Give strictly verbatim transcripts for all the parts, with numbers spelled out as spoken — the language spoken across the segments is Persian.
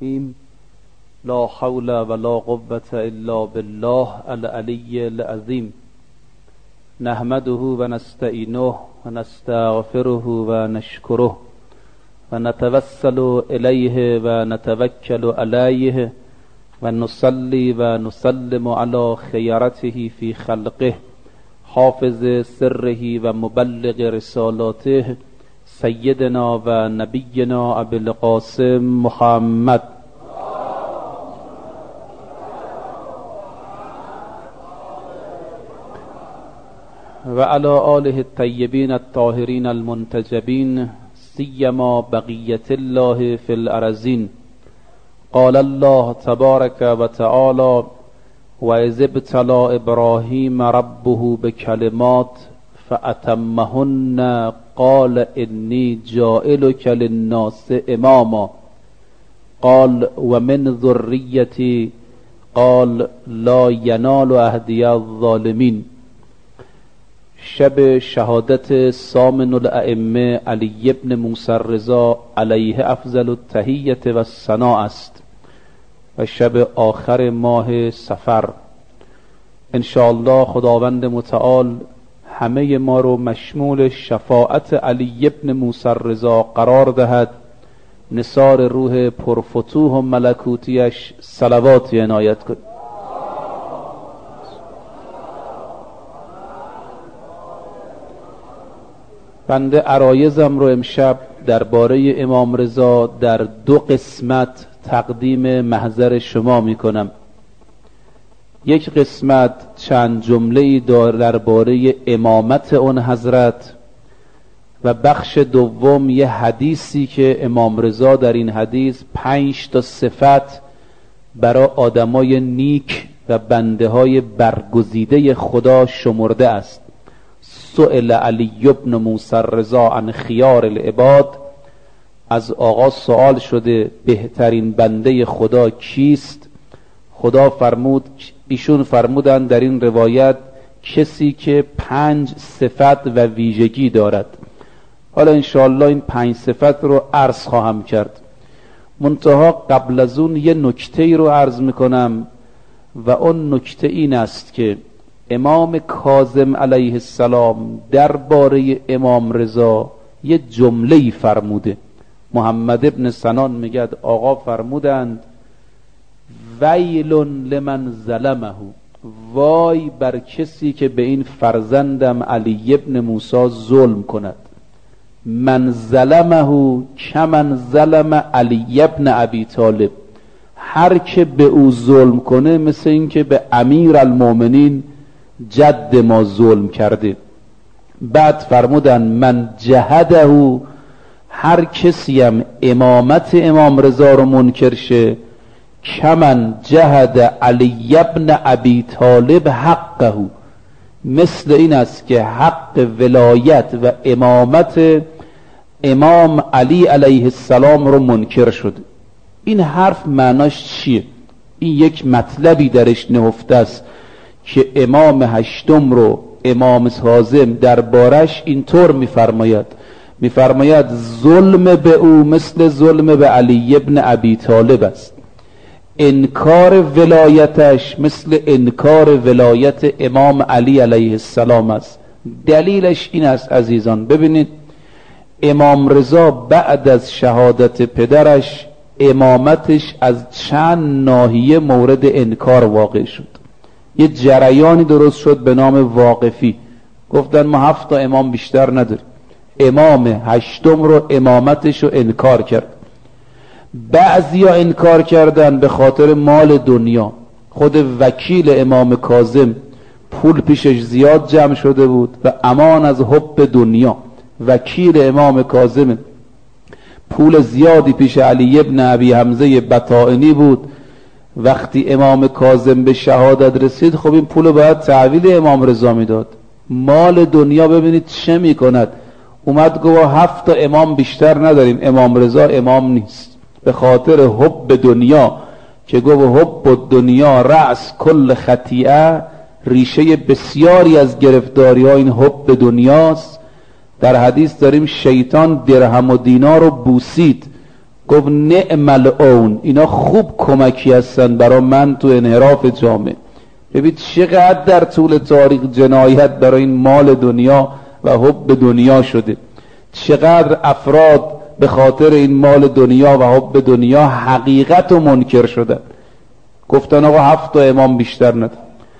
لا حول ولا قوة إلا بالله العلي العظيم. نحمده ونستعينه ونستغفره ونشكره ونتوسل إليه ونتوكل عليه ونصلي ونسلم على خيرته في خلقه حافظ سره ومبلغ رسالاته سيدنا ونبينا أبي القاسم محمد وعلى آله الطيبين الطاهرين المنتجبين سيما بقية الله في الأرضين. قال الله تبارك وتعالى: وإذ ابتلى إبراهيم ربه بكلمات فأتمهن قال إني جائلك للناس إماما قال ومن ذريتي قال لا ينال عهدي الظالمين. شب شهادت سامن الائمه علی بن موسی الرضا علیه افضل التحیة و الثناء است و شب آخر ماه صفر. انشاءالله خداوند متعال همه ما رو مشمول شفاعت علی بن موسی الرضا قرار دهد. نثار روح پرفتوح و ملکوتیش صلوات عنایت کن. بنده عرایزم رو امشب درباره امام رضا در دو قسمت تقدیم محضر شما می کنم. یک قسمت چند جمله‌ای درباره امامت اون حضرت و بخش دوم یه حدیثی که امام رضا در این حدیث پنج تا صفت برای آدمای نیک و بنده های برگزیده خدا شمرده است. سئل علی بن موسی الرضا عن خیار العباد، از آقا سوال شده بهترین بنده خدا کیست؟ خدا فرمود، ایشون فرمودند در این روایت کسی که پنج صفت و ویژگی دارد. حالا انشاءالله این پنج صفت رو عرض خواهم کرد، منتها قبل از اون یه نکته رو عرض میکنم و اون نکته این است که امام کاظم علیه السلام درباره امام رضا یه جمله‌ای فرموده. محمد ابن سنان میگه آقا فرمودند ویل لمن ظلمه، وای بر کسی که به این فرزندم علی ابن موسی ظلم کند. من ظلمه کمن ظلم علی ابن ابی طالب، هر که به او ظلم کنه مثل این که به امیر المؤمنین جد ما ظلم کرده. بعد فرمودن من جهده، هر کسی هم امامت امام رضا رو منکر شه کمن جهد علی ابن ابی طالب حقه، مثل این است که حق ولایت و امامت امام علی علیه السلام رو منکر شده. این حرف معناش چیه؟ این یک مطلبی درش نهفته است که امام هشتم رو امام کاظم دربارش اینطور میفرماید میفرماید ظلم به او مثل ظلم به علی ابن ابی طالب است، انکار ولایتش مثل انکار ولایت امام علی علیه السلام است. دلیلش این است عزیزان، ببینید امام رضا بعد از شهادت پدرش امامتش از چند ناحیه مورد انکار واقع شد. یه جریانی درست شد به نام واقفی، گفتن ما هفت تا امام بیشتر نداریم. امام هشتم رو امامتش رو انکار کرد. بعضی ها انکار کردن به خاطر مال دنیا. خود وکیل امام کاظم پول پیشش زیاد جمع شده بود و امان از حب دنیا. وکیل امام کاظم پول زیادی پیش علی ابن ابی حمزه بطائنی بود. وقتی امام کاظم به شهادت رسید خب این پول باید تحویل امام رضا میداد. مال دنیا ببینید چه میکند. اومد گفت هفت تا امام بیشتر نداریم، امام رضا امام نیست. به خاطر حب دنیا که گفت حب دنیا رأس کل خطیئه، ریشه بسیاری از گرفتاری ها این حب دنیاست. در حدیث داریم شیطان درهم و دینار رو بوسید، گفت نعم الاون، اینا خوب کمکی هستن برای من تو انحراف جامعه. ببین چقدر در طول تاریخ جنایت برای این مال دنیا و حب دنیا شده، چقدر افراد به خاطر این مال دنیا و حب دنیا حقیقت و منکر شدن، گفتن آقا هفت تا امام بیشتر نداره.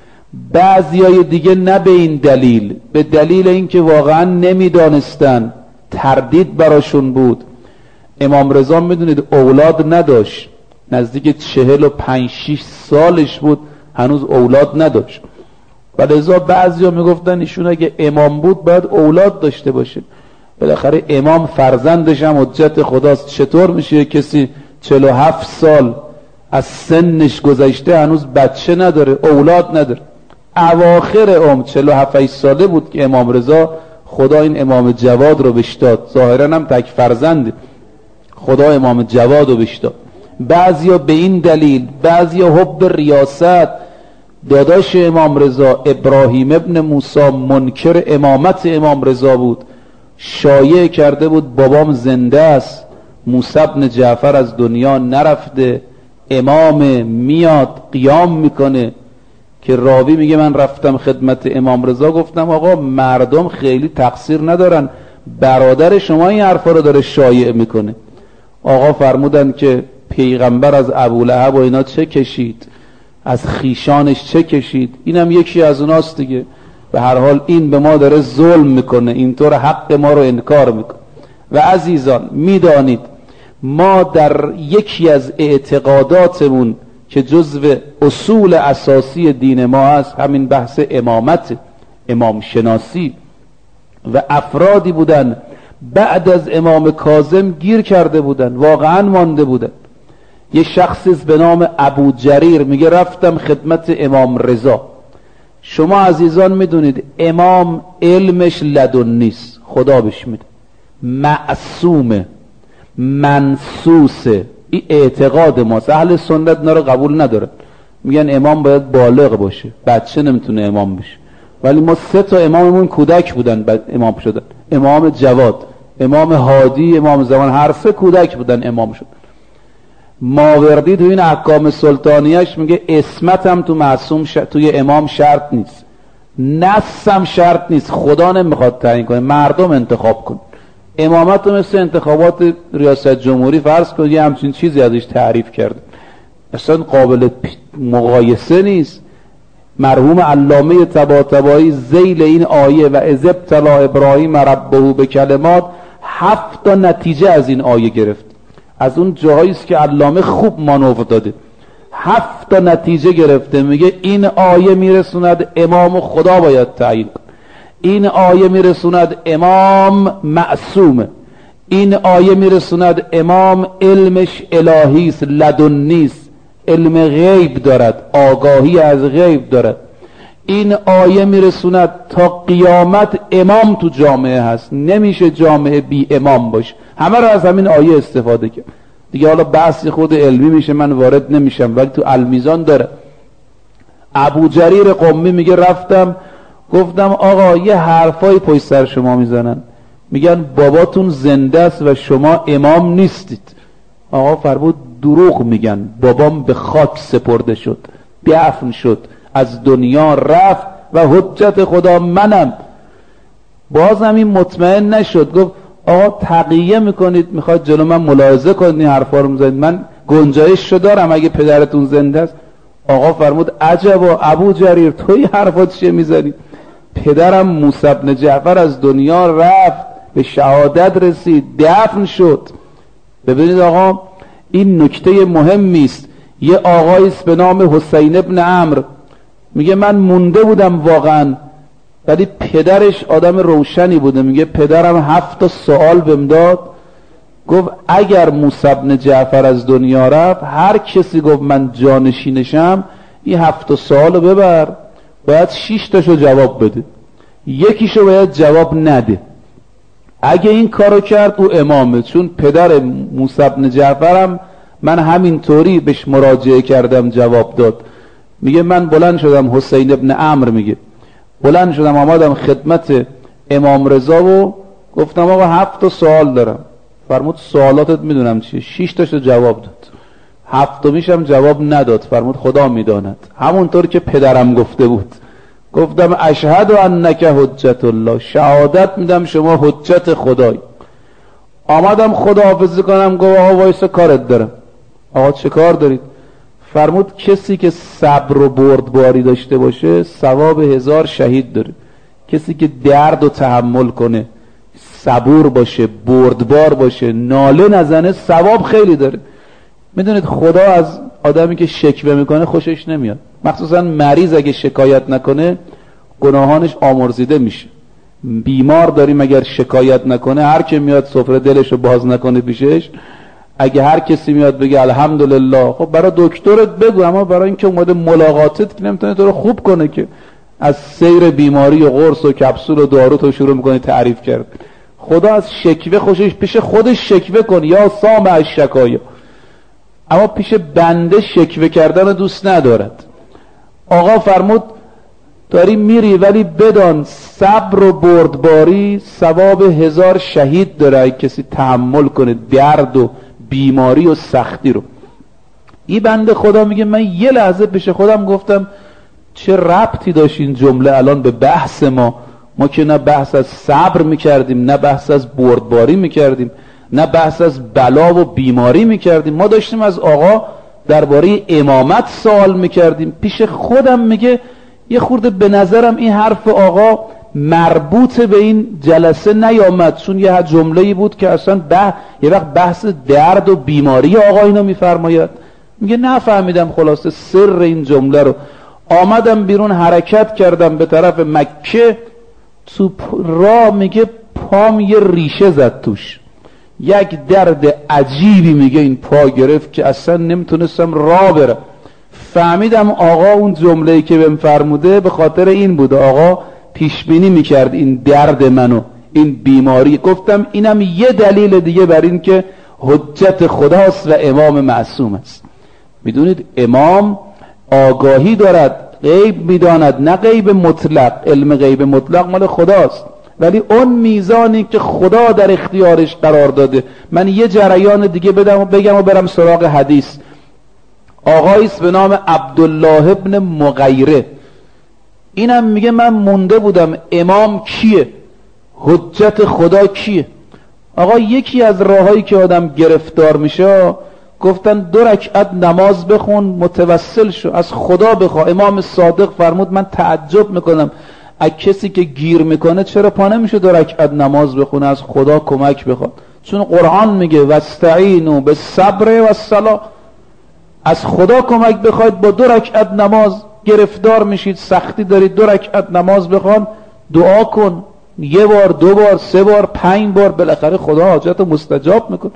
بعضیای دیگه نه به این دلیل، به دلیل اینکه واقعا نمیدانستن، تردید براشون بود. امام رضا میدونید اولاد نداشت، نزدیک چهل و پنج شیش سالش بود هنوز اولاد نداشت، و لذا بعضیا میگفتن ایشون اگه امام بود باید اولاد داشته باشه. بالاخره امام فرزندش هم حجت خداست. چطور میشه کسی چهل و هفت سال از سنش گذشته هنوز بچه نداره، اولاد نداره؟ اواخر عمر چهل و هفت ساله بود که امام رضا خدا این امام جواد رو بهش داد. ظاهرا هم تک فرزنده، خدا امام جواد رو بهش داد. بعضیا به این دلیل، بعضیا حب ریاست. داداش امام رضا ابراهیم ابن موسی منکر امامت امام رضا بود، شایع کرده بود بابام زنده است، موسی ابن جعفر از دنیا نرفته، امام میاد قیام میکنه. که راوی میگه من رفتم خدمت امام رضا گفتم آقا مردم خیلی تقصیر ندارن، برادر شما این حرفا رو داره شایع میکنه. آقا فرمودن که پیغمبر از ابولهب و اینا چه کشید، از خیشانش چه کشید، اینم یکی از اوناست دیگه. به هر حال این به ما داره ظلم میکنه، اینطور حق ما رو انکار میکنه. و عزیزان میدانید ما در یکی از اعتقاداتمون که جزو اصول اساسی دین ما هست همین بحث امامت، امام شناسی، و افرادی بودن بعد از امام کاظم گیر کرده بودن، واقعا مانده بودن. یه شخصی به نام ابو جریر میگه رفتم خدمت امام رضا. شما عزیزان میدونید امام علمش لدنیست، خدا بهش میده، معصومه، منسوسه. این اعتقاد ماست. اهل سنت اینا رو قبول ندارن، میگن امام باید بالغ باشه، بچه نمیتونه امام بشه. ولی ما سه تا اماممون کودک بودن بعد امام شدن، امام جواد، امام هادی، امام زمان، هر سه کودک بودن امام شدن. ماوردی تو این احکام سلطانیش میگه اسمت هم تو معصوم ش... توی امام شرط نیست، نص هم شرط نیست، خدا نمیخواد تعیین کنه، مردم انتخاب کن. امامت رو مثل انتخابات ریاست جمهوری فرض کن یه همچین چیزی ازش تعریف کرده، اصلا قابل مقایسه نیست. مرحوم علامه طباطبایی ذیل این آیه و اذ ابتلی ابراهیم ربه بکلمات هفت تا نتیجه از این آیه گرفت. از اون جاهایی است که علامه خوب مانور داده، هفت تا نتیجه گرفته. میگه این آیه میرسوند امام خدا باید تعیین کن، این آیه میرسوند امام معصومه، این آیه میرسوند امام علمش الهیست، لدنیست، علم غیب دارد، آگاهی از غیب دارد. این آیه میرسوند تا قیامت امام تو جامعه هست، نمیشه جامعه بی امام باشه. همه رو از همین آیه استفاده کرد دیگه. حالا بحث خود علمی میشه، من وارد نمیشم، ولی تو المیزان داره. ابو جریر قمی میگه رفتم گفتم آقا یه حرفای پشت سر شما میزنن، میگن باباتون زنده است و شما امام نیستید. آقا فرمود دروغ میگن، بابام به خاک سپرده شد، دفن شد، از دنیا رفت و حجت خدا منم. بازم این مطمئن نشد، گفت آقا تقیه میکنید، میخواد جلو من ملاحظه کنید این حرفا رو میزنید، من گنجایش رو دارم اگه پدرتون زنده است. آقا فرمود عجبا ابو جریر تو این حرفا چیه میزنی؟ پدرم موسی بن جعفر از دنیا رفت، به شهادت رسید، دفن شد. ببینید آقا این نکته مهمی است. یه آقایی است به نام حسین ابن عمرو میگه من مونده بودم واقعا، ولی پدرش آدم روشنی بوده. میگه پدرم هفت تا سوال بهم داد، گفت اگر موسی بن جعفر از دنیا رفت، هر کسی گفت من جانشینشم، این هفت تا سوال رو ببر، باید شش تاشو جواب بده، یکیشو باید جواب نده. اگه این کارو کرد او امامه. چون پدر موسی بن جعفرم من همین طوری بهش مراجعه کردم جواب داد. میگه من بلند شدم، حسین ابن عمرو میگه بلند شدم آمدم خدمت امام رضا و گفتم آقا هفت تا سوال دارم. فرمود سوالاتت میدونم چیه. شش تاشو جواب داد، هفتمیش هم جواب نداد. فرمود خدا میداند، همونطور که پدرم گفته بود. گفتم اشهد انک حجت الله، شهادت میدم شما حجت خدای. آمدم خداحافظی کنم، گفت آقا وایسا کارت دارم. آقا چه کار دارید؟ فرمود کسی که صبر و بردباری داشته باشه ثواب هزار شهید داره. کسی که درد و تحمل کنه، صبور باشه، بردبار باشه، ناله نزنه، ثواب خیلی داره. میدونید خدا از آدمی که شکوه میکنه خوشش نمیاد. مخصوصا مریض اگه شکایت نکنه گناهانش آمرزیده میشه. بیمار داریم اگر شکایت نکنه، هر که میاد سفره دلشو باز نکنه پیشش، اگه هر کسی میاد بگه الحمدلله، خب برای دکترت بگو، اما برای اینکه اومده ملاقاتت که نمیتونه تو رو خوب کنه که از سیر بیماری و قرص و کپسول و دارو تو شروع میکنی تعریف کرد. خدا از شکوه خوشش، پیش خودش شکوه کن یا سام از شکایا، اما پیش بنده شکوه کردن دوست ندارد. آقا فرمود داری میری ولی بدان صبر و بردباری ثواب هزار شهید داره کسی تحمل کنه درد و بیماری و سختی رو. این بنده خدا میگه من یه لحظه پیش خودم گفتم چه ربطی داشت این جمله الان به بحث ما؟ ما که نه بحث از صبر میکردیم، نه بحث از بردباری میکردیم، نه بحث از بلا و بیماری میکردیم. ما داشتیم از آقا درباره امامت سوال میکردیم. پیش خودم میگه یه خورده به نظرم این حرف آقا مربوط به این جلسه نیامد، چون یه جمله‌ای بود که اصلا به یه وقت بحث درد و بیماری آقا اینو میفرماید. میگه نفهمیدم خلاصه سر این جمله رو. آمدم بیرون، حرکت کردم به طرف مکه. تو راه میگه پام یه ریشه زد توش، یک درد عجیبی میگه این پا گرفت که اصلا نمیتونستم راه برم. فهمیدم آقا اون جمله‌ای که بهم فرموده به خاطر این بود. آقا پیش بینی میکرد این درد منو، این بیماری. گفتم اینم یه دلیل دیگه بر این که حجت خداست و امام معصوم است. میدونید امام آگاهی دارد، غیب میداند، نه غیب مطلق. علم غیب مطلق مال خداست، ولی اون میزانی که خدا در اختیارش قرار داده. من یه جریان دیگه بدم و بگم و برم سراغ حدیث. آقاییست به نام عبدالله ابن مغیره. اینم میگه من مونده بودم امام کیه، حجت خدا کیه. آقا یکی از راهایی که آدم گرفتار میشه، گفتن دو رکعت نماز بخون، متوسل شو، از خدا بخوا. امام صادق فرمود من تعجب میکنم از کسی که گیر میکنه چرا پا نمیشه دو رکعت نماز بخونه، از خدا کمک بخواد. چون قرآن میگه واستعینوا بالصبر والصلاة، از خدا کمک بخواید. با دو رکعت نماز گرفتار میشید، سختی دارید، دو رکعت نماز بخوان، دعا کن، یه بار، دو بار، سه بار، پنج بار، بالاخره خدا حاجت رو مستجاب میکن.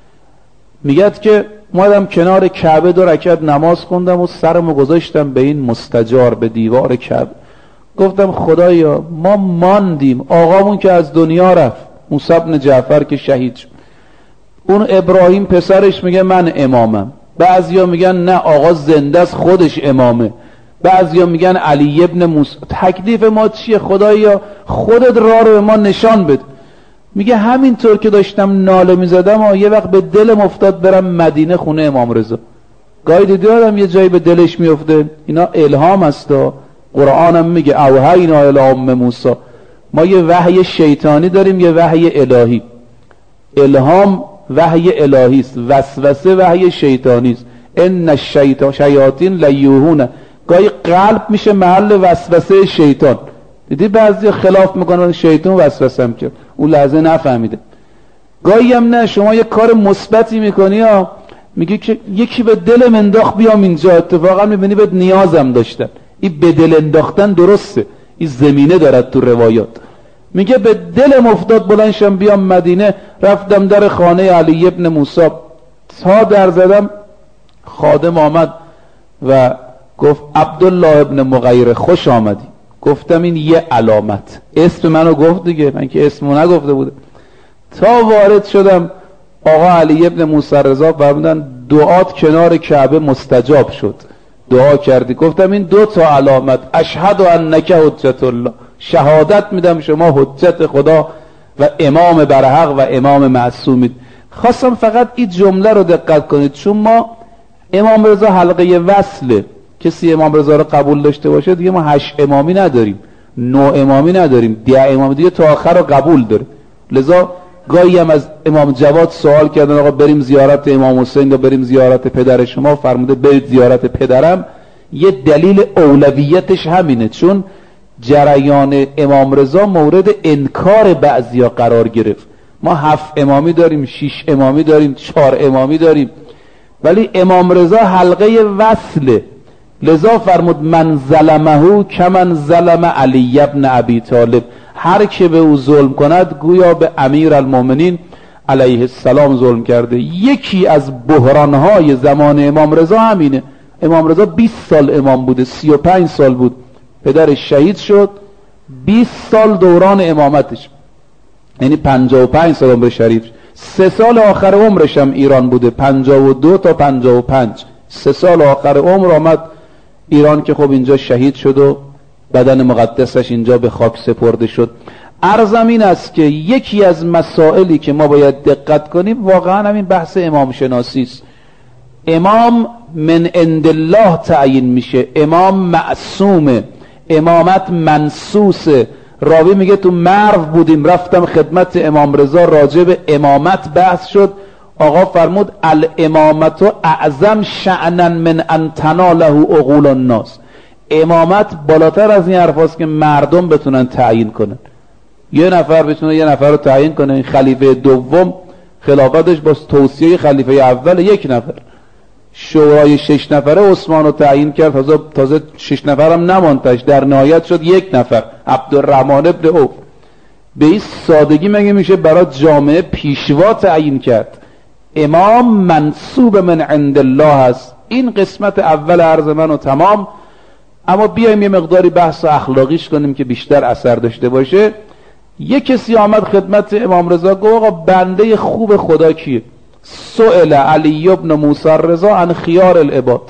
میگد که اومدم کنار کعبه دو رکعت نماز خوندم و سرمو گذاشتم به این مستجار، به دیوار کعبه. گفتم خدایا ما ماندیم، آقامون که از دنیا رفت، موسی بن جعفر که شهید شد، اون ابراهیم پسرش میگه من امامم، بعضیا میگن نه آقا زنده است خودش امامه، بعضیا میگن علی ابن موسی. تکلیف ما چیه خدایا؟ خودت راه رو به ما نشان بده. میگه همینطور که داشتم ناله میزدم و یه وقت به دلم افتاد برم مدینه خونه امام رضا. گاهی دیدی آدم یه جایی به دلش میفته، اینا الهام هستا. قرآنم میگه اوحینا الی ام موسی. ما یه وحی شیطانی داریم، یه وحی الهی. الهام وحی الهی است، وسوسه وحی شیطانی است. ان الشیاطین شیاطین لیوهون. گاهی قلب میشه محل وسوسه شیطان. دیدی بعضی خلاف میکنن، شیطان وسوسه هم کرد، اون لحظه نفهمیده. گاهی هم نه، شما یه کار مثبتی میکنی ها، میگه که یکی به دلم انداخت بیام اینجا، اتفاقا میبینی بهت نیازم داشتن. این به دل انداختن درسته، این زمینه دارد تو روایات. میگه به دلم افتاد بلندشم بیام مدینه، رفتم در خانه علی ابن موسی، تا در زدم خادم آمد و گفت عبدالله ابن مغیره خوش آمدی. گفتم این یه علامت، اسم منو گفت دیگه، من که اسمو نگفته بوده. تا وارد شدم آقا علی ابن موسی رضا فرمودن دعات کنار کعبه مستجاب شد، دعا کردی. گفتم این دو تا علامت، اشهد انک حجت الله، شهادت میدم شما حجت خدا و امام برحق و امام معصومید. خواستم فقط این جمله رو دقت کنید، چون ما امام رضا حلقه وصله، کسی امام رضا رو قبول داشته باشه دیگه ما هشت امامی نداریم، نه امامی نداریم، ده امامی دیگه تا آخر رو قبول داره. لذا گاهی هم از امام جواد سوال کردن آقا بریم زیارت امام حسین یا بریم زیارت پدر شما، فرموده برید زیارت پدرم. یه دلیل اولویتش همینه، چون جریان امام رضا مورد انکار بعضیا قرار گرفت. ما هفت امامی داریم، شش امامی داریم، چهار امامی داریم، ولی امام رضا حلقه وصله. لذا فرمود من ظلمه کمن ظلم علی ابن ابی طالب، هر که به او ظلم کند گویا به امیر المؤمنین علیه السلام ظلم کرده. یکی از بحرانهای زمان امام رضا همینه. امام رضا بیست سال امام بوده، سی و پنج سال بود، پدرش شهید شد، بیست سال دوران امامتش، یعنی پنجاه و پنج سال عمر شریف. سه سال آخر عمرش هم ایران بوده، پنجاه و دو تا پنجاه و پنج، سه سال آخر عمر آمد ایران که خب اینجا شهید شد و بدن مقدسش اینجا به خاک سپرده شد. عرضم این است که یکی از مسائلی که ما باید دقت کنیم واقعا همین بحث امام شناسی است. امام من عند الله تعیین میشه، امام معصومه، امامت منسوسه. راوی میگه تو مرو بودیم رفتم خدمت امام رضا راجع به امامت بحث شد، آقا فرمود الامامت اعظم شأنا من ان تناله عقول الناس. امامت بالاتر از این حرفاست که مردم بتونن تعیین کنن. یه نفر بتونه یه نفر رو تعیین کنه. این خلیفه دوم خلافتش با توصیه خلیفه اول یک نفر، شورای شش نفره عثمان رو تعیین کرد، تازه تازه شش نفرم نماندش، در نهایت شد یک نفر، عبدالرحمن ابن عوف. به این سادگی مگه میشه برای جامعه پیشوا تعیین کرد؟ امام منصوب من عند الله هست. این قسمت اول عرض منو تمام. اما بیایم یه مقداری بحث اخلاقیش کنیم که بیشتر اثر داشته باشه. یه کسی آمد خدمت امام رضا گفت آقا بنده خوب خدا کیه؟ سئل علی ابن موسی رضا عن خیار العباد.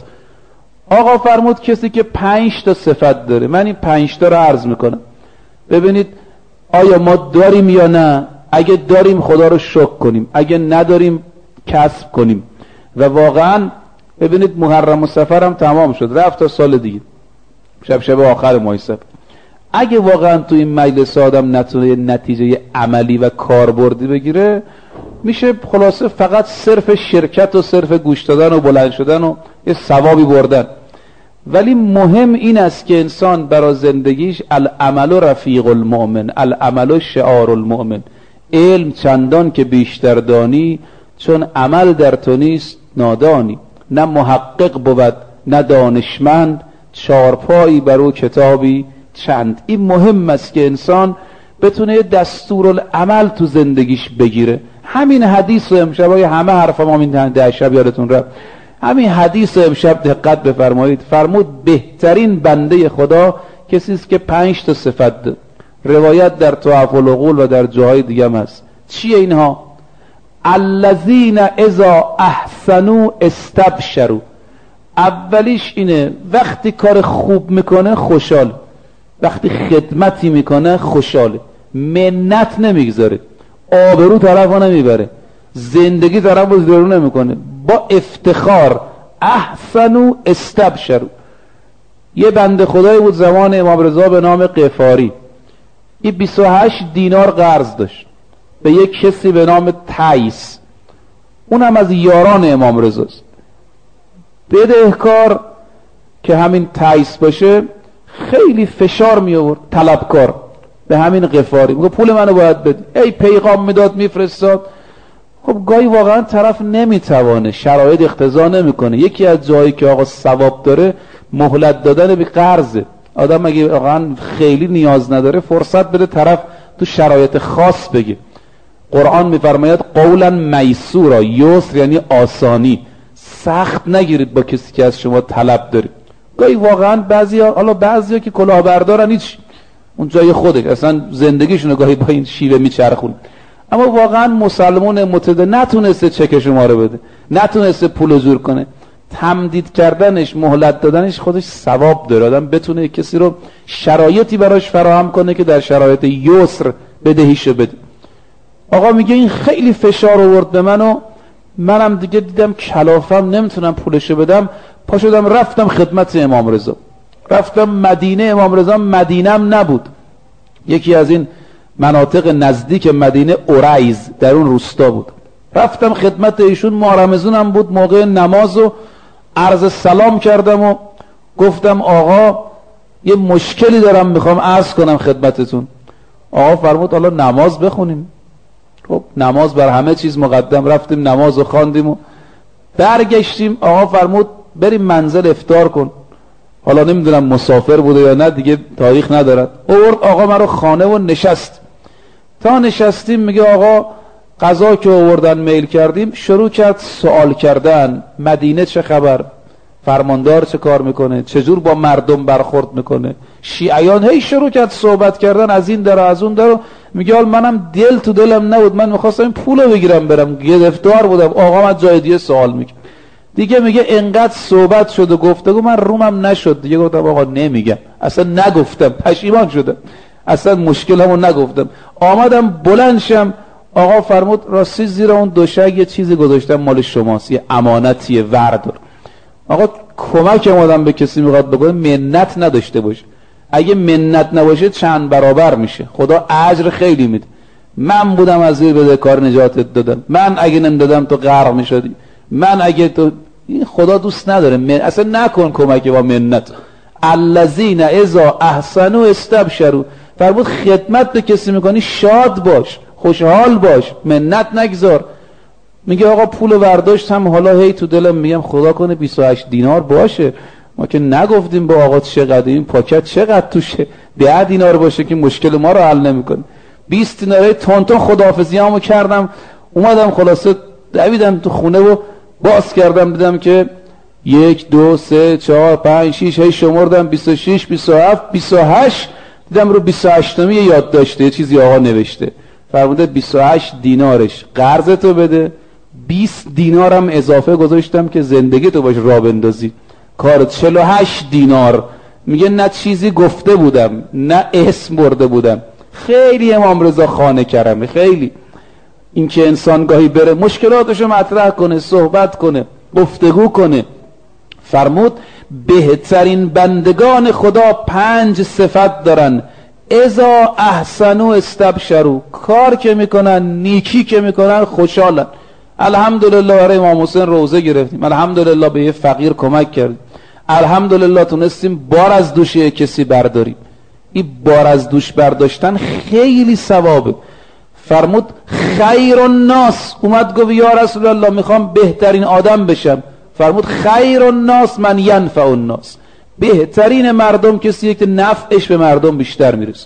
آقا فرمود کسی که پنج تا صفت داره. من این پنج تا رو عرض میکنم، ببینید آیا ما داریم یا نه. اگه داریم خدا رو شکر کنیم، اگه نداریم کسب کنیم. و واقعا ببینید محرم و سفر هم تمام شد، رفت تا سال دیگه، شب شب آخر ماه صفر. اگه واقعا تو این مجلس آدم نتونه نتیجه عملی و کاربردی بگیره، میشه خلاصه فقط صرف شرکت و صرف گوش دادن و بلند شدن و یه ثوابی بردن. ولی مهم این است که انسان برای زندگیش العمل رفیق المؤمن، العمل شعار المؤمن. علم چندان که بیشتر دانی، چون عمل در تو نیست نادانی. نه محقق بود نه دانشمند، چارپایی برو کتابی چند. این مهم است که انسان بتونه دستورالعمل تو زندگیش بگیره. همین حدیث امشب، همه حرف ما این ده شب یادتون رفت، همین حدیث امشب دقت بفرمایید. فرمود بهترین بنده خدا کسی است که پنج تا صفت ده. روایت در تحف العقول و در جاهای دیگه هم هست. چیه اینها؟ الذین اذا احسنوا استبشروا. اولیش اینه وقتی کار خوب میکنه خوشحال، وقتی خدمتی میکنه خوشحاله، منت نمیگذاره، آبرو طرفو نمیبره، زندگی طرفو زیرو نمیکنه، با افتخار احسنوا استبشروا. یه بنده خدایی بود زمان امام رضا به نام قفاری، این بیست و هشت دینار قرض داشت به یک کسی به نام تیس، اونم از یاران امام رضاست. بدهکار که همین تیس باشه خیلی فشار می آورد، طلبکار به همین قفاری میگه پول منو باید بدی، ای پیغام میداد میفرستاد. خب گاهی واقعا طرف نمیتوانه، شرایط اقتضا نمیکنه. یکی از جایی که آقا ثواب داره مهلت دادن به قرضه. آدم اگه واقعا خیلی نیاز نداره فرصت بده طرف تو شرایط خاص بگه. قرآن میفرماید قولا میسورا، یسر یعنی آسانی، سخت نگیرید با کسی که از شما طلب داره. گاهی واقعا بعضیا، حالا بعضیا که کلاهبردارن هیچ اون جای خودش اصلا زندگیشونو گاهی با این شیوه میچرخون، اما واقعا مسلمان متده نتونسته چک شما رو بده، نتونسته پول زور کنه. تمدید کردنش، مهلت دادنش خودش ثواب داره. آدم بتونه کسی رو شرایطی براش فراهم کنه که در شرایط یسر بدهیشو بده. آقا میگه این خیلی فشار آورد به منو، منم دیگه دیدم کلافم نمیتونم پولشو بدم، پا شدم رفتم خدمت امام رضا. رفتم مدینه. امام رضا مدینم نبود، یکی از این مناطق نزدیک مدینه اوریز در اون روستا بود. رفتم خدمت ایشون، ماه رمضانم بود، موقع نماز و عرض سلام کردم و گفتم آقا یه مشکلی دارم میخوام عرض کنم خدمتتون. آقا فرمود حالا نماز بخونیم. خب نماز بر همه چیز مقدم. رفتیم نماز رو خواندیم و برگشتیم. آقا فرمود بریم منزل افطار کن. حالا نمیدونم مسافر بوده یا نه، دیگه تاریخ ندارد. آورد آقا ما رو خانه و نشست. تا نشستیم میگه آقا غذا که آوردن میل کردیم. شروع کرد سوال کردن، مدینه چه خبر، فرماندار چه کار میکنه، چجور با مردم برخورد میکنه، شیعیان. هی شروع کرد صحبت کردن از این در و از اون در. میگه حال منم دل تو دلم نبود، من میخواستم این پولو بگیرم برم، گرفتار بودم. آقا من جای دیگه سوال میکنم دیگه. میگه انقدر صحبت شد و گفتگو من رومم نشد دیگه. گفتم آقا نمیگم، اصلا نگفتم، پشیمان شدم، اصلا مشکلمو نگفتم. آمدم بلند شم. آقا فرمود راستی زیر اون دوشک یه چیزی گذاشتم مال شماست، یه امانتیه، وردار. آقا کمک آدم به کسی میخواد بکنه منت نداشته باشه. اگه منت نباشه چند برابر میشه، خدا اجر خیلی میده. من بودم از زیر بدهکار نجاتت دادم، من اگه نمیدادم تو غرق میشدی، من اگه تو. خدا دوست نداره من... اصلا نکن کمک با منت. الذین اذا احسنوا استبشروا. فرمود خدمت به کسی میکنی شاد باش، خوشحال باش، منت نگذار. میگه آقا پول برداشت هم حالا هی تو دلم میگم خدا کنه بیست و هشت دینار باشه، ما که نگفتیم با آقا چقدر، این پاکت چقدر توشه، ده دینار باشه که مشکل ما رو حل نمیکنه. بیست دیناره تون تون خداحافظیامو کردم، اومدم خلاصه دویدم تو خونه و باز کردم، دیدم که یک دو سه چهار پنج شیش، هی شمردم بیست و شش بیست و هفت بیست و هشت. دیدم رو بیست و هشتمی یاد داشته یه چیزی آقا نوشته، فرموده بیست و هشت دینارش قرض تو بده، بیست دینارم اضافه گذاشتم که زندگی تو باش راه بندازی. کار چهل و هشت دینار. میگه نه چیزی گفته بودم نه اسم برده بودم. خیلی امام رضا خانه کرمه، خیلی. این که انسان گاهی بره مشکلاتشو مطرح کنه، صحبت کنه، گفتگو کنه. فرمود بهترین بندگان خدا پنج صفت دارن. اذا احسنوا استبشروا. کار که میکنن، نیکی که میکنن، خوشحالن. الحمدلله برای امام حسین روزه گرفتیم، الحمدلله به یه فقیر کمک کردیم، الحمدلله تونستیم بار از دوش کسی برداریم. این بار از دوش برداشتن خیلی ثوابه. فرمود خیر الناس. اومد گفت یا رسول الله میخوام بهترین آدم بشم. فرمود خیر الناس من ینفع الناس. بهترین مردم کسی که نفعش به مردم بیشتر میرسه.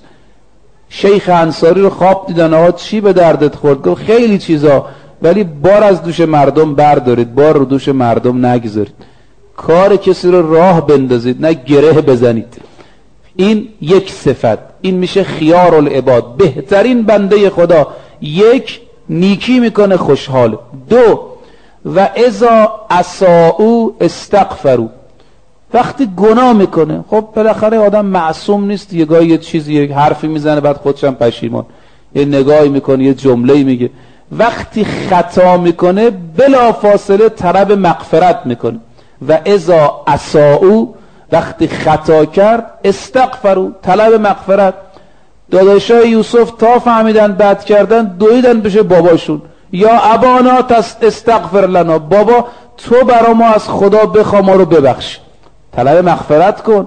شیخ انصاری رو خواب دیدن، آقا چی به دردت خورد؟ گفت خیلی چیزا، ولی بار از دوش مردم بردارید، بار رو دوش مردم نگذارید، کار کسی رو راه بندازید، نه گره بزنید. این یک صفت، این میشه خیار العباد، بهترین بنده خدا. یک، نیکی میکنه خوشحال. دو، و اذا اساءوا استغفروا. وقتی گناه میکنه، خب بالاخره آدم معصوم نیست، یه گاهی یه چیزی یک حرفی میزنه بعد خودش هم پشیمان، یه نگاهی میکنه، یه جمله‌ای میگه. وقتی خطا میکنه بلا فاصله طلب مغفرت میکنه. و اذا اساءوا، وقتی خطا کرد استغفروا، طلب مغفرت. داداشای یوسف تا فهمیدن بد کردن دویدن بشه باباشون، یا ابانا استغفر لنا، بابا تو برا ما از خدا بخوا ما رو ببخش، طلب مغفرت کن.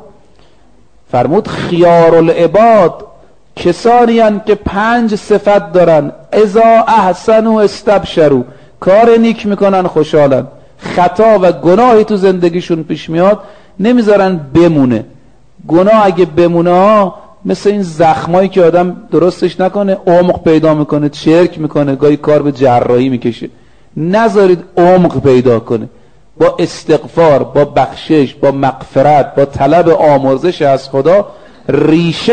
فرمود خیار العباد کسانی هستند که پنج صفت دارن. اذا احسنوا استبشروا، کار نیک میکنن خوشحالن. خطا و گناهی تو زندگیشون پیش میاد نمیذارن بمونه. گناه اگه بمونه مثل این زخمایی که آدم درستش نکنه عمق پیدا میکنه، چرک میکنه، گاهی کار به جراحی میکشه. نذارید عمق پیدا کنه. با استغفار، با بخشش، با مغفرت، با طلب آمرزش از خدا ریشه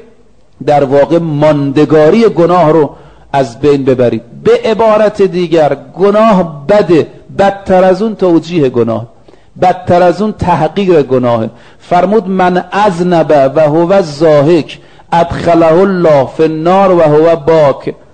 در واقع ماندگاری گناه رو از بین ببرید. به عبارت دیگر گناه بده، بدتر از اون توجیه گناه، بدتر از اون تحقیر گناه. فرمود من اذنب و هو ضاحک ادخله الله فی النار و هو باک.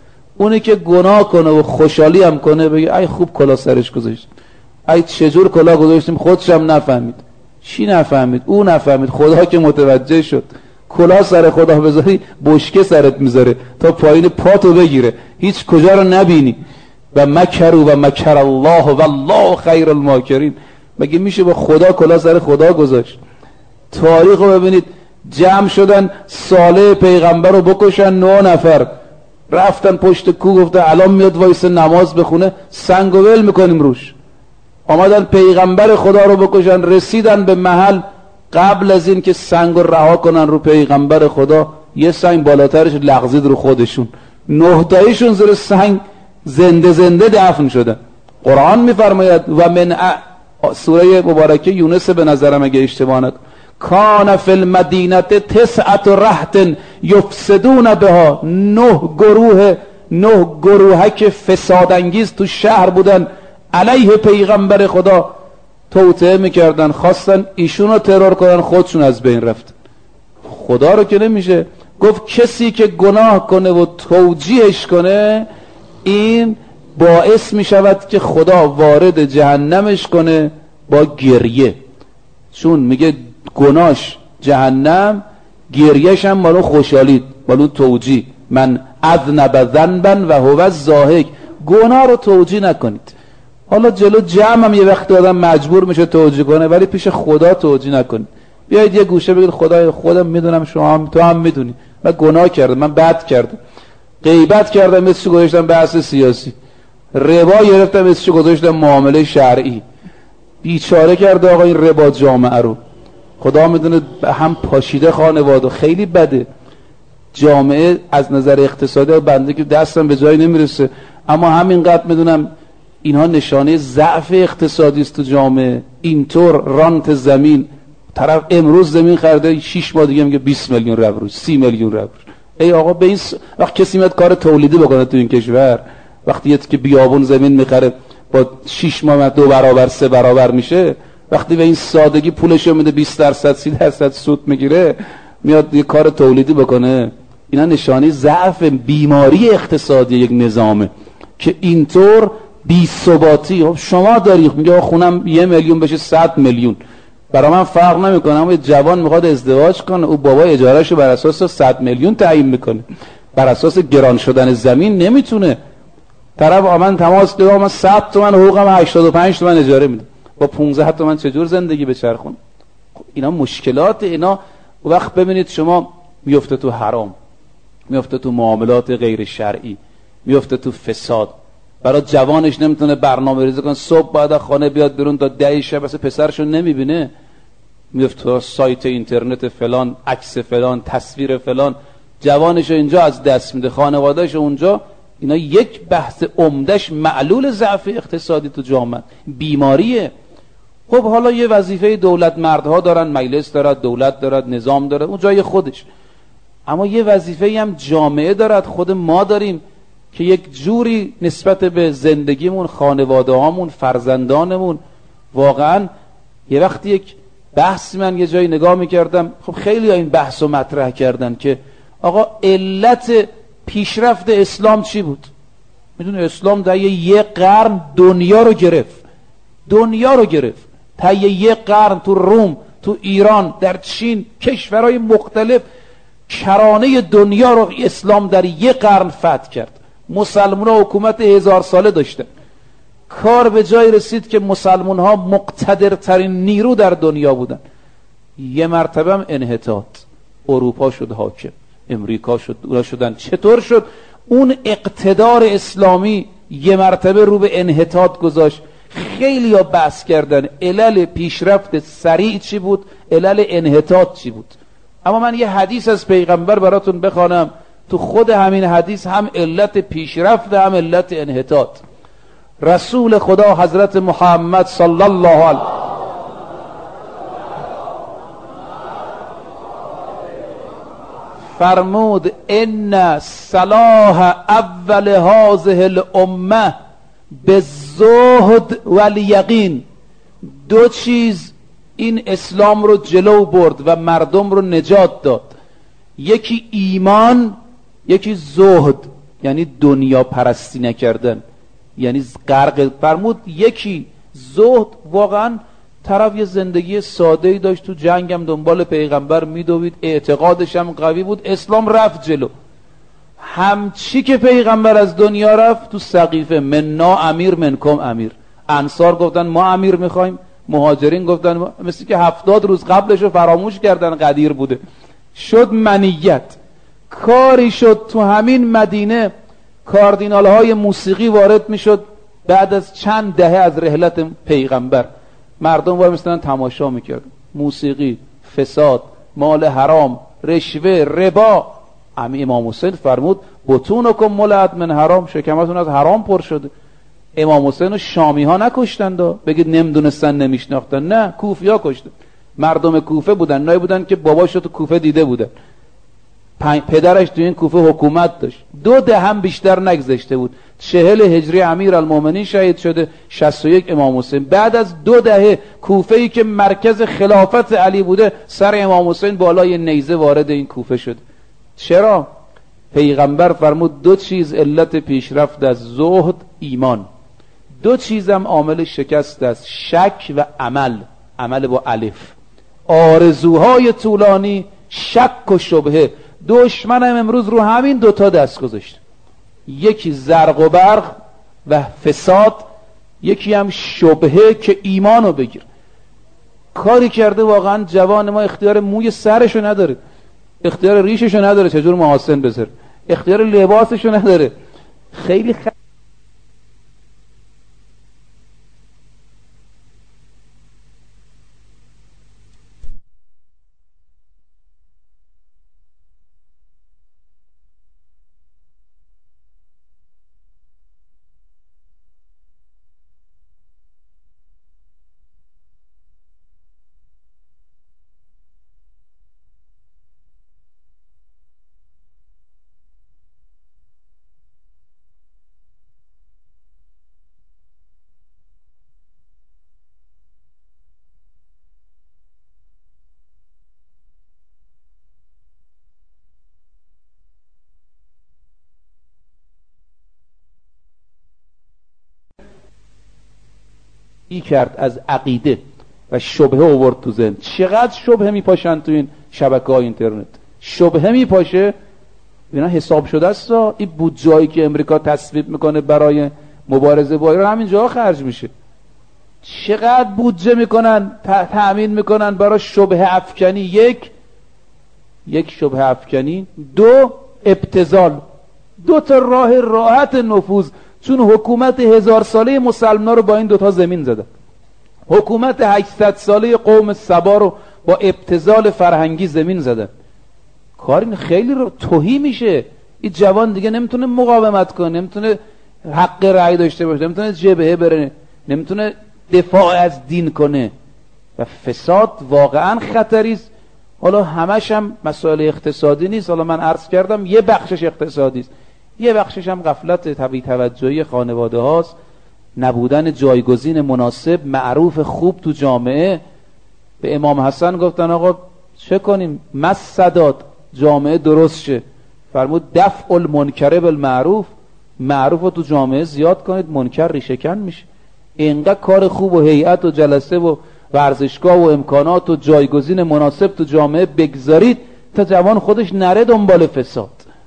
اونی که گناه کنه و خوشحالی هم کنه بگه ای خوب کلا سرش گذاشت، ای چجور کلا گذاشتیم خودش هم نفهمید. چی نفهمید؟ او نفهمید، خدا که متوجه شد. کلا سر خدا بذاری بشکه سرت میذاره تا پایین پاتو بگیره، هیچ کجا رو نبینی. و مکروا و مکر الله و الله خیر الماکرین. مگه میشه با خدا کلا سر خدا گذاشت؟ تاریخ رو ببینید، جمع شدن صالح پیغمبر رو بکشن، نه نفر رفتن پشت کوه، گفته الان میاد وایس نماز بخونه، سنگ و ول میکنیم روش. آمدن پیغمبر خدا رو بکشن، رسیدن به محل، قبل از این که سنگ رو رها کنن رو پیغمبر خدا، یه سنگ بالاترش لغزید رو خودشون، نه تایشون زیر سنگ زنده زنده دفن شدن. قرآن میفرماید و من ا... سوره مبارکه یونس به نظرم اگه اشتباه نکنم، کان فی المدینه تسعة رهط یفسدون بها، نه گروه نه گروهک فساد انگیز تو شهر بودن، علیه پیغمبر خدا توطئه میکردن، خواستن ایشون رو ترور کنن، خودشون از بین رفتن. خدا رو که نمیشه گفت کسی که گناه کنه و توجیهش کنه، این باعث میشود که خدا وارد جهنمش کنه با گریه، چون میگه گناهش جهنم، گریهش هم مالو خوشحالید، مالو توجیه. من اذنب ذنبا و هو الضاحک. گناه رو توجیه نکنید. حالا جلو جمع هم یه وقت آدم مجبور میشه توجیه کنه، ولی پیش خدا توجیه نکنید. بیایید یه گوشه بگید خدای خودم میدونم، شما هم تو هم میدونی من گناه کردم، من بد کردم، غیبت کردم مثل گذاشتم بحث سیاسی، ربا گرفتم مثل گذاشتم معامله شرعی، بیچاره کرده آقا این ربا جامعه رو. خدا میدونه هم پاشیده خانواده، خیلی بده جامعه از نظر اقتصادی. بنده که دستم به جایی نمیرسه، اما همینقدر میدونم اینها نشانه ضعف اقتصادی است تو جامعه. اینطور رانت زمین، طرف امروز زمین خرده، شش ماه دیگه میگه بیست میلیون رو روش، سی میلیون رو روش. ای آقا به این س... وقت کسی میاد کار تولیدی بکنه تو این کشور، وقتی یه که بیابون زمین میخره با شش ماه دو برابر سه برابر میشه، وقتی به این سادگی پولشو میده بیست درصد سی درصد سود میگیره، میاد یه کار تولیدی بکنه. اینا نشانه ضعف بیماری اقتصادی یک نظامه که اینطور بی ثباتی. خب شما داری میگه خونم یه میلیون بشه صد میلیون، برای من فرق نمیکنه. اما جوان میخواد ازدواج کنه، او بابا اجارهشو بر اساس صد میلیون تعیین میکنه، بر اساس گران شدن زمین نمیتونه. طرف آمن تماس گرفت من صد تومن حقوقم هشتاد و پنج تومن اجاره میده، با پانزده تومن چجور زندگی بچرخونه؟ خب اینا مشکلات. اینا وقت ببینید شما میفته تو حرام، میفته تو معاملات غیر شرعی، میفته تو فساد. برای جوانش نمیتونه برنامه ریزی کنه، صبح بعد خانه بیاد بیرون تا ده شب، اصلا پسرشو نمیبینه، میفته تو سایت اینترنت فلان، عکس فلان، تصویر فلان، جوانشو اینجا از دست میده، خانوادهشو اونجا. اینا یک بحث عمدش معلول ضعف اقتصادی تو جامعه، بیماریه. خب حالا یه وظیفه دولت مردها دارن، مجلس دارد، دولت دارد، نظام دارد، اون جای خودش. اما یه وظیفه هم جامعه دارد، خود ما داریم که یک جوری نسبت به زندگیمون، خانواده هامون، فرزندانمون، واقعا یه وقتی یک بحث من یه جایی نگاه میکردم، خب خیلی ها این بحث رو مطرح کردن که آقا علت پیشرفت اسلام چی بود؟ میدونه اسلام در یه قرن دنیا رو گرفت، دنیا رو گرفت تا یه قرن، تو روم، تو ایران، در چین، کشورهای مختلف، کرانه دنیا رو اسلام در یه قرن فتح کرد. مسلمان ها حکومت هزار ساله داشتن، کار به جای رسید که مسلمان ها مقتدرترین نیرو در دنیا بودن. یه مرتبه هم انحطاط، اروپا شد حاکم، امریکا شد، اونا شدن. چطور شد؟ اون اقتدار اسلامی یه مرتبه رو به انحطاط گذاشت. خیلی ها بحث کردن علل پیشرفت سریع چی بود، علل انحطاط چی بود. اما من یه حدیث از پیغمبر براتون بخوانم، تو خود همین حدیث هم علت پیشرفت هم علت انحطاط. رسول خدا حضرت محمد صلی الله علیه فرمود ان صلاح اول هذه الامه بالزهد والیقین. دو چیز این اسلام رو جلو برد و مردم رو نجات داد، یکی ایمان، یکی زهد. یعنی دنیا پرستی نکردن، یعنی غرق. فرمود یکی زهد، واقعا طرف یه زندگی ساده‌ای داشت، تو جنگم دنبال پیغمبر میدوید، اعتقادش هم قوی بود، اسلام رفت جلو. همچی که پیغمبر از دنیا رفت، تو سقیفه مننا امیر منکم امیر، انصار گفتن ما امیر میخوایم، مهاجرین گفتن ما... مثل که هفتاد روز قبلش رو فراموش کردن قدیر بوده، شد منیت. کاری شد تو همین مدینه، کاردینال های موسیقی وارد میشد بعد از چند دهه از رحلت پیغمبر، مردم وای میستن تماشا میکرد، موسیقی، فساد، مال حرام، رشوه، ربا. امی امام حسین فرمود بطونکم ملعت من حرام، شکمتون از حرام پر شده. امام حسین رو شامی ها نکشتند، بگید نمیدونستن نمیشناختن، نه، کوفی ها کشتن. مردم کوفه بودن، نایی بودن که باباش رو تو کوفه دیده بودن، پدرش تو این کوفه حکومت داشت. دو ده هم بیشتر نگذشته بود، چهل هجری امیر المومنین شهید شده، شصت و یک امام حسین. بعد از دو دهه کوفه ای که مرکز خلافت علی بوده، سر امام حسین بالای نیزه وارد این کوفه شد. چرا؟ پیغمبر فرمود دو چیز علت پیشرفت از زهد ایمان، دو چیزم عامل شکست است، شک و عمل، عمل با الف. آرزوهای طولانی، شک و شبهه. دشمنم امروز رو همین دوتا دست گذاشت، یکی زرق و برق و فساد، یکی هم شبهه که ایمانو بگیر. کاری کرده واقعا جوان ما اختیار موی سرشو نداره، اختیار ریششو نداره چجور محاسن بذاره، اختیار لباسشو نداره. خیلی خ... ای کرد از عقیده و شبهه آورد تو ذهن. چقدر شبهه میپاشن تو این شبکه‌های اینترنت، شبهه میپاشه. اینا حساب شده است، این بودجه‌ای که امریکا تصویب میکنه برای مبارزه با ایران همین جا خرج میشه. چقدر بودجه میکنن، تأمین میکنن برای شبهه افکنی. یک یک شبهه افکنی، دو ابتذال. دو تا راه راحت نفوذ، چون حکومت هزار ساله مسلمان رو با این دوتا زمین زدن. حکومت هشتصد ساله قوم سبا رو با ابتذال فرهنگی زمین زدن. کار این خیلی رو توهی میشه. این جوان دیگه نمیتونه مقاومت کنه، نمیتونه حق رأی داشته باشه، نمیتونه جبهه بره، نمیتونه دفاع از دین کنه. و فساد واقعا خطری است. حالا همش هم مسائل اقتصادی نیست، حالا من عرض کردم یه بخشش اقتصادی است، یه بخشش هم غفلت بی توجهی خانواده هاست، نبودن جایگزین مناسب معروف خوب تو جامعه. به امام حسن گفتن آقا چه کنیم مسداد جامعه درست شه؟ فرمود دفع المنکر بالمعروف، معروف رو تو جامعه زیاد کنید، منکر ریشه‌کن میشه. اینقدر کار خوب و هیئت و جلسه و ورزشگاه و امکانات و جایگزین مناسب تو جامعه بگذارید تا جوان خودش نره دنبال فساد.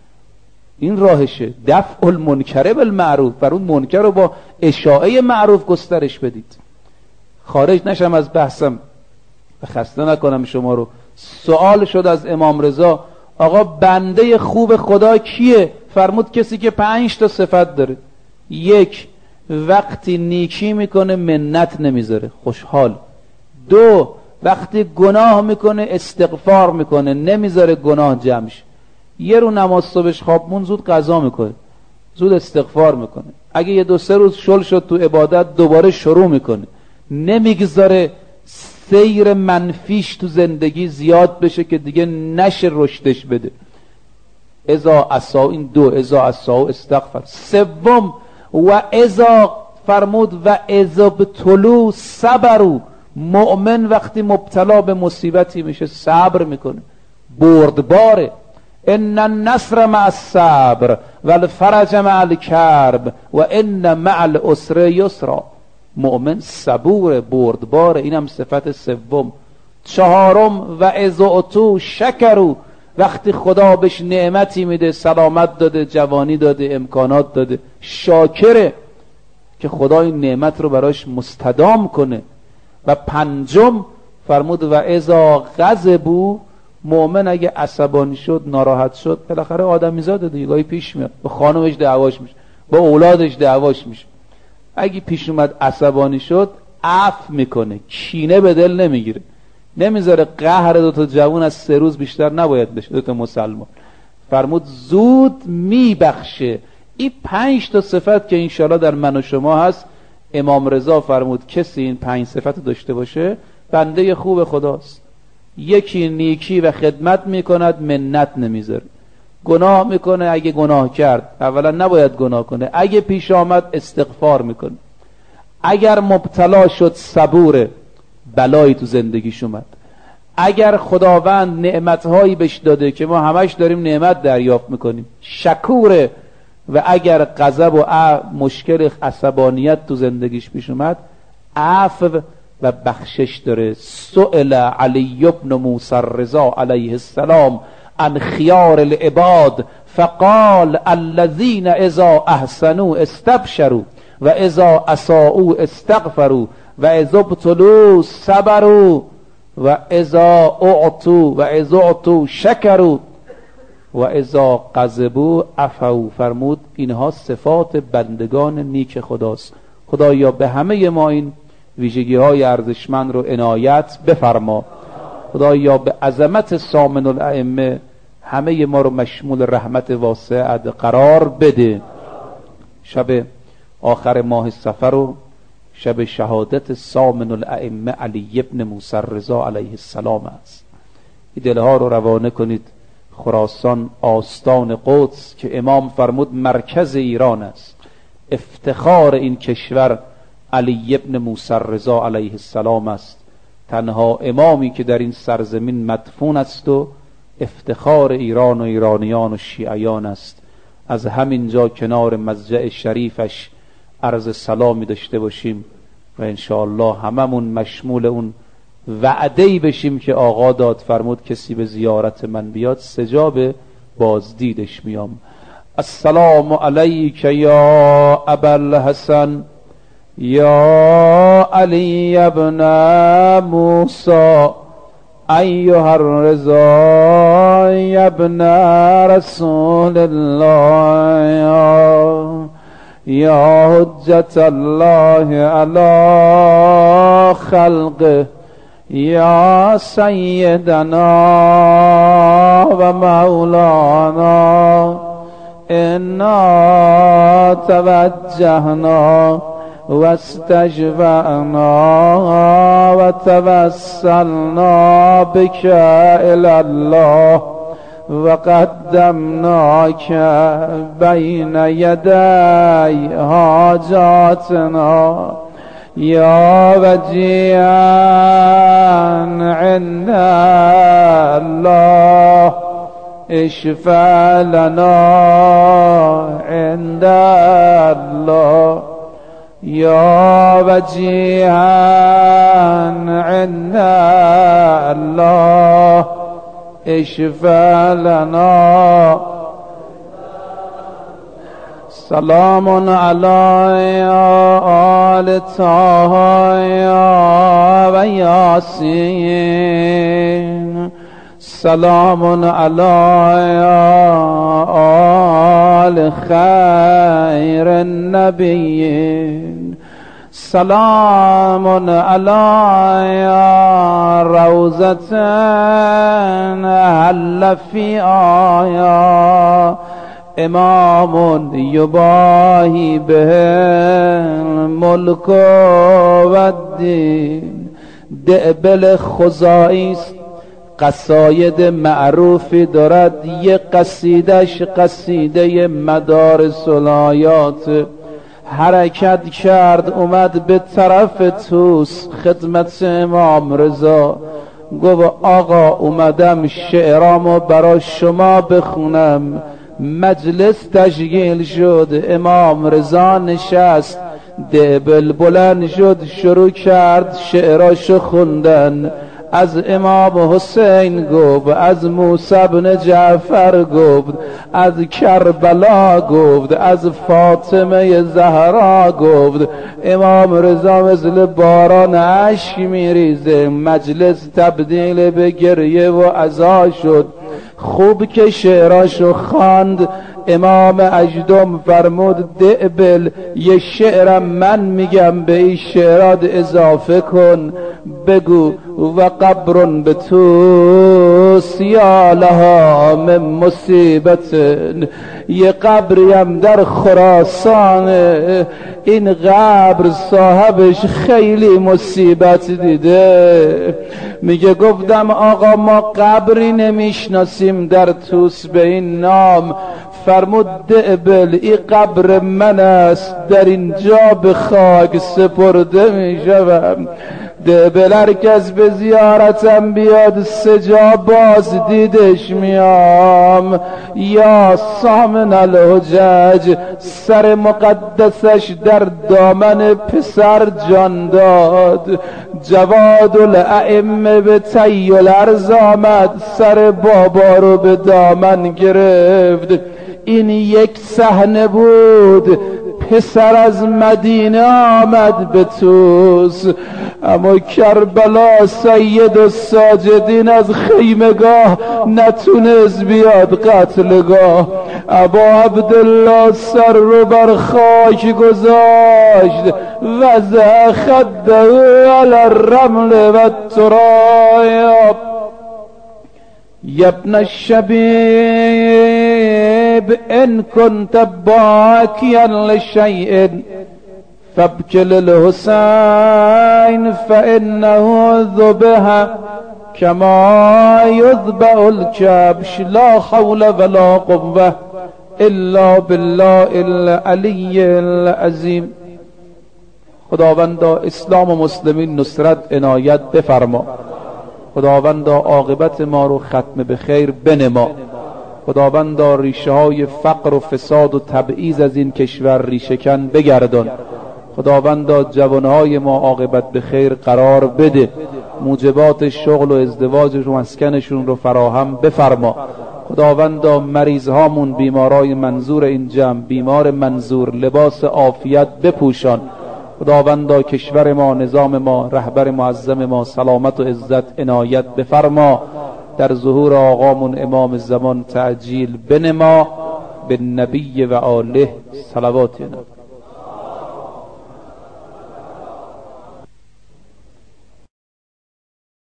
این راهشه، دفع المنکر بالمعروف. بر اون منکر رو با اشاعه معروف گسترش بدید. خارج نشم از بحثم و خسته نکنم شما رو. سوال شد از امام رضا آقا بنده خوب خدا کیه؟ فرمود کسی که پنج تا صفت داره. یک، وقتی نیکی میکنه منت نمیذاره، خوشحال. دو، وقتی گناه میکنه استغفار میکنه، نمیذاره گناه جمع شه. یه رو نماز صبحش خواب مون زود قضا میکنه، زود استغفار میکنه. اگه یه دو سه روز شل شد تو عبادت دوباره شروع میکنه، نمیگذاره سیر منفیش تو زندگی زیاد بشه که دیگه نشه رشدش بده. ازا اسا، این دو، ازا اسا استغفر. سوم و ازا فرمود و ازا بطلو صبرو، مؤمن وقتی مبتلا به مصیبتی میشه صبر میکنه، بردباره. ان النصر مع الصبر و الفرج مع الکرب و ان مع العسر یسرا. مؤمن صبور، بردبار، اینم صفت سوم. چهارم و اذا تو شکرو، وقتی خدا بهش نعمتی میده، سلامت داده، جوانی داده، امکانات داده، شاکره که خدا این نعمت رو براش مستدام کنه. و پنجم فرمود و اذا غضبوا، مؤمن اگه عصبانی شد، ناراحت شد، بالاخره آدمیزاده دیگه، گاهی پیش میاد، با خانومش دعواش میشه، با اولادش دعواش میشه. اگه پیش اومد عصبانی شد، عفو میکنه، کینه به دل نمیگیره، نمیذاره قهر دوتا جوون از سه روز بیشتر نباید بشه، دوتا مسلمان. فرمود زود میبخشه. این پنج تا صفت که انشاءالله در من و شما هست، امام رضا فرمود کسی این پنج صفت داشته باشه بنده خوب خداست. یکی نیکی و خدمت میکند، منت نمیذاره. گناه میکنه، اگه گناه کرد اولا نباید گناه کنه، اگه پیش آمد استغفار میکنه. اگر مبتلا شد صبوره، بلایی تو زندگیش اومد. اگر خداوند نعمتهایی بهش داده که ما همش داریم نعمت دریافت میکنیم، شکوره. و اگر غضب و مشکل عصبانیت تو زندگیش پیش اومد، عفو و بخشش داره. سئل علی بن موسی الرضا علیه السلام عن خیار العباد فقال الذین اذا احسنوا استبشروا و اذا اساءوا استغفروا و اذا ابتلوا صبروا و اذا اعطوا و اذا اعطوا شکروا و اذا غضبوا عفوا. فرمود اینها صفات بندگان نیک خداست. خدایا به همه ما این ویژگی های ارزشمند رو عنایت بفرما. خدایا به عظمت سامن الائمه همه ما رو مشمول رحمت واسعت قرار بده. شب آخر ماه صفر رو شب شهادت سامن الائمه علی ابن موسی الرضا علیه السلام است. این دلها رو روانه کنید. خراسان آستان قدس که امام فرمود مرکز ایران است، افتخار این کشور علی ابن موسی الرضا علیه السلام است. تنها امامی که در این سرزمین مدفون است و افتخار ایران و ایرانیان و شیعیان است. از همینجا کنار مضجع شریفش عرض سلامی داشته باشیم و انشاءالله هممون مشمول اون وعده‌ای بشیم که آقا داد، فرمود کسی به زیارت من بیاد سجاب بازدیدش میام. السلام علیک یا ابا الحسن یا علی ابن موسی ایها الرضا ابن رسول الله یا حجت الله علی خلقه یا سیدنا و مولانا انا توجهنا و استجوعنا و توسلنا بک الی الله و قدمناک بین یدی حاجاتنا یا وجیعا عند الله اشفع لنا عند الله یا وجیعا عند الله اشفع لنا. سلام علی آل طه و یاسین، سلام علی آل خیر النبیین، سلام علی روضة هل فی آیا امام یباهی به الملک و الدین. دعبل خزائی است، قصاید معروفی دارد، یک قصیدش قصیده مدارس الآیات. حرکت کرد اومد به طرف توس خدمت امام رضا، گفت آقا اومدم شعرامو برای شما بخونم. مجلس تشکیل شد، امام رضا نشست، دبل بلند شد، شروع کرد شعراشو خوندن. از امام حسین گفت، از موسی بن جعفر گفت، از کربلا گفت، از فاطمه زهرا گفت. امام رضا مثل باران اشک میریزه. مجلس تبدیل به گریه و عزا شد. خوب که شعراشو خواند، امام اجدم فرمود دعبل یه شعرم من میگم به این شعرات اضافه کن، بگو و قبر به تو سیالها من مصیبت. یه قبریم در خراسانه، این قبر صاحبش خیلی مصیبت دیده. میگه گفتم آقا ما قبری نمیشناسیم در توس به این نام. فرمود دعبل این قبر من است، در اینجا به خاک سپرده میشوم. دعبل هر کس به زیارتم بیاد سه جا باز دیدش میام. یا سامن الحجج، سر مقدسش در دامن پسر جان داد. جواد الائمه به طی الارض آمد، سر بابا رو به دامن گرفت. این یک صحنه بود. پسر از مدینه آمد به توس، اما کربلا سید الساجدین از خیمگاه نتونست بیاد قتلگاه. ابا عبدالله سر رو بر خاک گذاشت، وضع خده علی الرمل و التراب. یبن الشبیب ان کنت باکیا لشیء فابک للحسین فانه ذبح کما یذبح الکبش. لا حول ولا قوة الا بالله العلی العظیم. خداوندا اسلام و مسلمین نصرت عنایت بفرما. خداوندا عاقبت ما رو ختم به خیر بنما. خداوندا ریشه های فقر و فساد و تبعیض از این کشور ریشه کن بگردان. خداوندا جوانهای ما عاقبت به خیر قرار بده. موجبات شغل و ازدواج و مسکنشون رو فراهم بفرما. خداوندا مریض هامون، بیمارای منظور این جمع، بیمار منظور، لباس عافیت بپوشان. خداوندا کشور ما، نظام ما، رهبر معظم ما سلامت و عزت عنایت بفرما. در ظهور آقامون امام زمان تعجیل بنما. به نبی و آله صلوات.